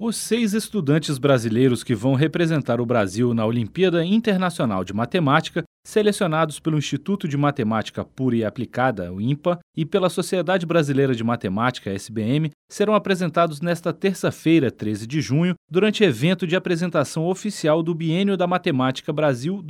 Os 6 estudantes brasileiros que vão representar o Brasil na Olimpíada Internacional de Matemática, selecionados pelo Instituto de Matemática Pura e Aplicada, o INPA, e pela Sociedade Brasileira de Matemática, SBM, serão apresentados nesta terça-feira, 13 de junho, durante evento de apresentação oficial do Biênio da Matemática Brasil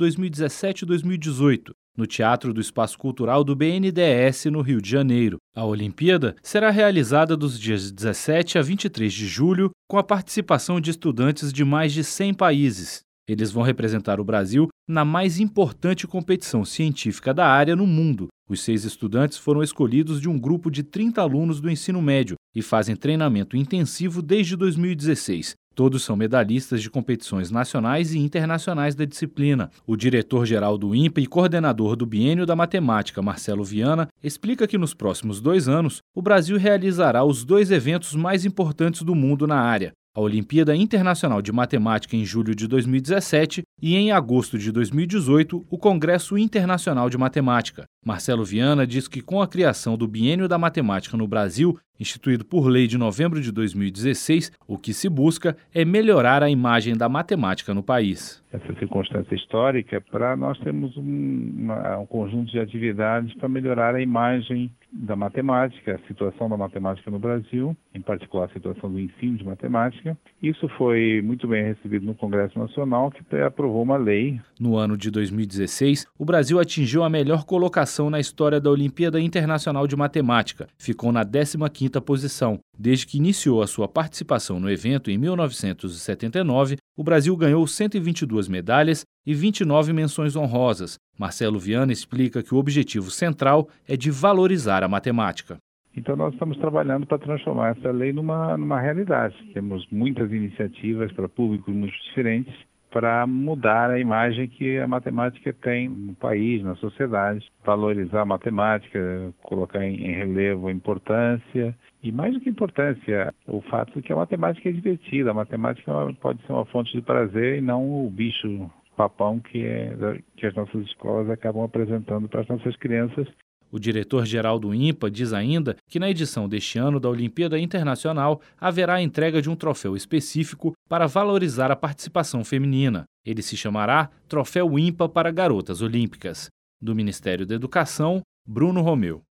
2017-2018. No Teatro do Espaço Cultural do BNDES, no Rio de Janeiro. A Olimpíada será realizada dos dias 17 a 23 de julho, com a participação de estudantes de mais de 100 países. Eles vão representar o Brasil na mais importante competição científica da área no mundo. Os 6 estudantes foram escolhidos de um grupo de 30 alunos do ensino médio e fazem treinamento intensivo desde 2016. Todos são medalhistas de competições nacionais e internacionais da disciplina. O diretor-geral do INPA e coordenador do Biênio da Matemática, Marcelo Viana, explica que nos próximos 2 anos, o Brasil realizará os 2 eventos mais importantes do mundo na área: a Olimpíada Internacional de Matemática em julho de 2017 e, em agosto de 2018, o Congresso Internacional de Matemática. Marcelo Viana diz que, com a criação do Biênio da Matemática no Brasil, instituído por lei de novembro de 2016, o que se busca é melhorar a imagem da matemática no país. Essa circunstância histórica, para nós temos um conjunto de atividades para melhorar a imagem da matemática, a situação da matemática no Brasil, em particular a situação do ensino de matemática. Isso foi muito bem recebido no Congresso Nacional, que aprovou uma lei. No ano de 2016, o Brasil atingiu a melhor colocação na história da Olimpíada Internacional de Matemática. Ficou na 15ª posição. Desde que iniciou a sua participação no evento em 1979, o Brasil ganhou 122 medalhas e 29 menções honrosas. Marcelo Viana explica que o objetivo central é de valorizar a matemática. Então nós estamos trabalhando para transformar essa lei numa realidade. Temos muitas iniciativas para públicos muito diferentes para mudar a imagem que a matemática tem no país, na sociedade, valorizar a matemática, colocar em relevo a importância e, mais do que importância, o fato de que a matemática é divertida. A matemática pode ser uma fonte de prazer e não o bicho papão que as nossas escolas acabam apresentando para as nossas crianças. O diretor-geral do INPA diz ainda que na edição deste ano da Olimpíada Internacional haverá a entrega de um troféu específico para valorizar a participação feminina. Ele se chamará Troféu INPA para Garotas Olímpicas. Do Ministério da Educação, Bruno Romeu.